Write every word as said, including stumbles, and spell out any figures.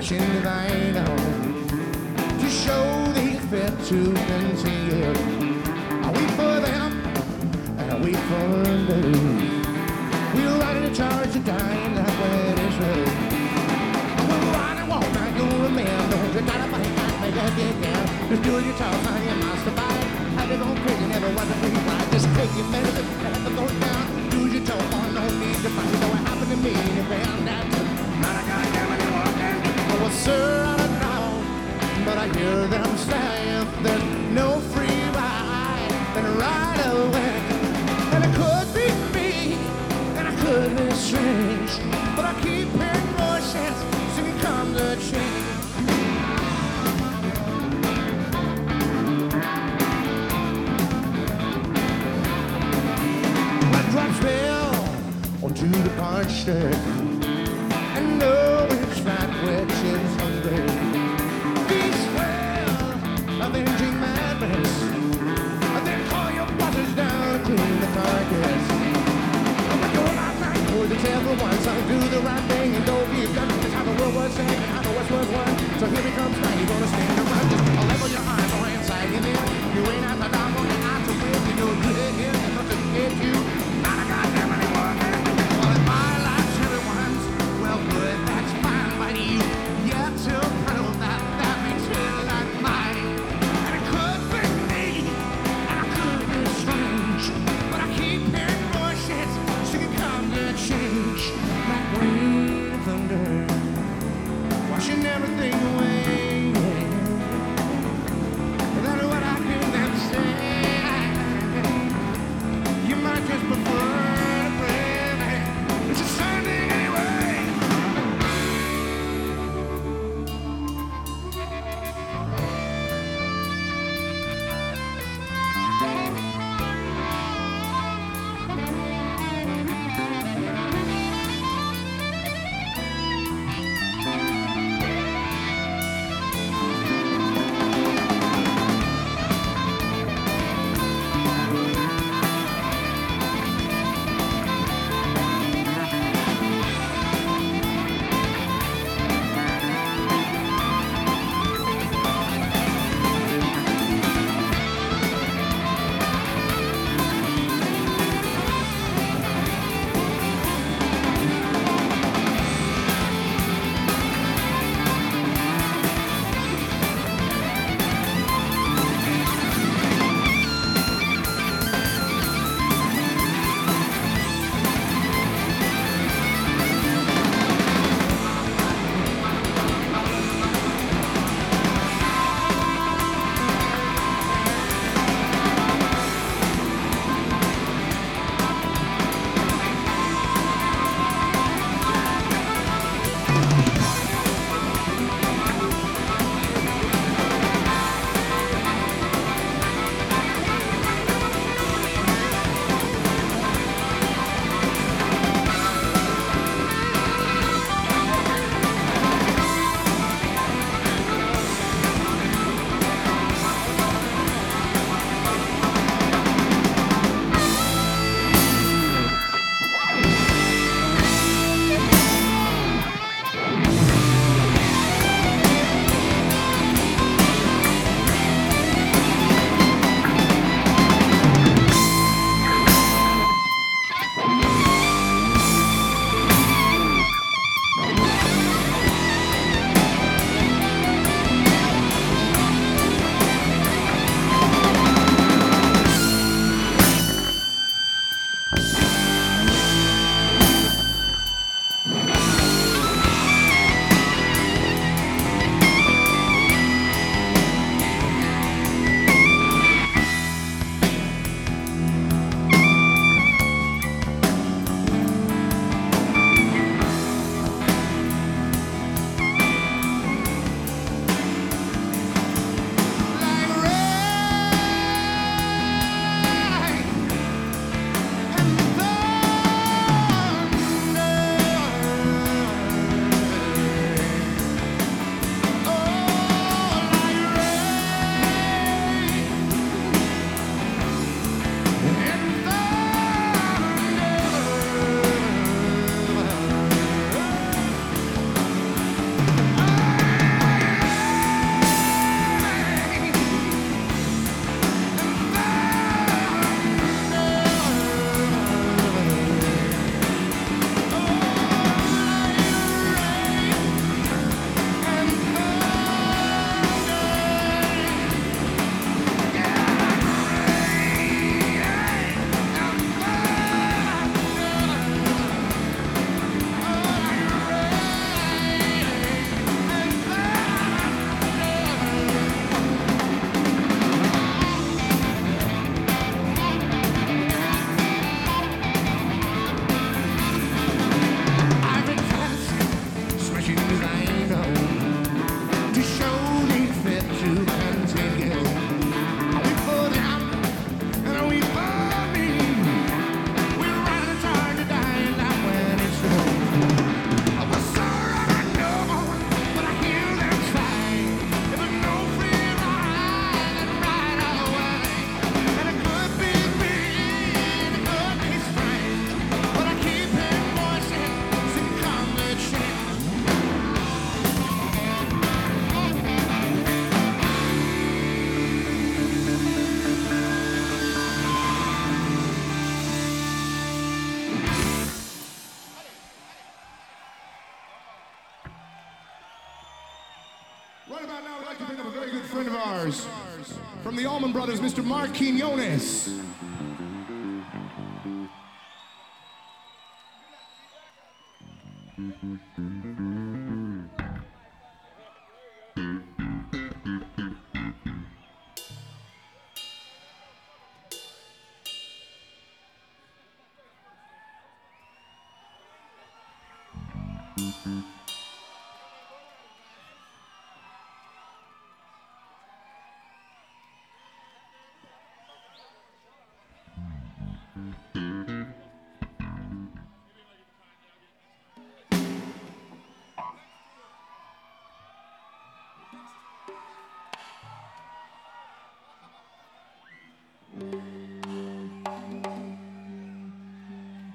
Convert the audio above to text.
watching the vinyl to show they fit to continue. I wait for them, and I wait for them. We'll ride in a charge of dying like when it's ready. I will ride and walk like you're a man. Don't you gotta fight, gotta make a get down. Just do your talk, honey, and master fight. I've been going crazy, never was a free ride. Just take your medicine, have to go down. Do your talk, on no need to fight. So it happened to me, and it found out too. Not a goddamn anyone. Oh, well, sir, I don't know, but I hear them saying there's no free ride, then right away. And it could be me, and I could be strange, but I keep hearing voices, so here comes a change. Drops fell onto the punch stick, and know it's right which is hungry. These well, avenging madness, then call your bosses down to clean the carcass. But you're not right for the everyone, so do the right thing and don't be done. That's how the world was saying, and how the West was won. So here he comes now, you're gonna stand around. Just level your eyes on inside you there. You ain't at the dog on your eyes to win. You know you hit him, and nothing hit you. Not a goddamn anyone. Well, in my life, everyone's well good, that's fine, but you, yeah. Right about now, we'd like to bring up a very good friend of ours from the Allman Brothers, Mister Mark Quinones. Mm-hmm.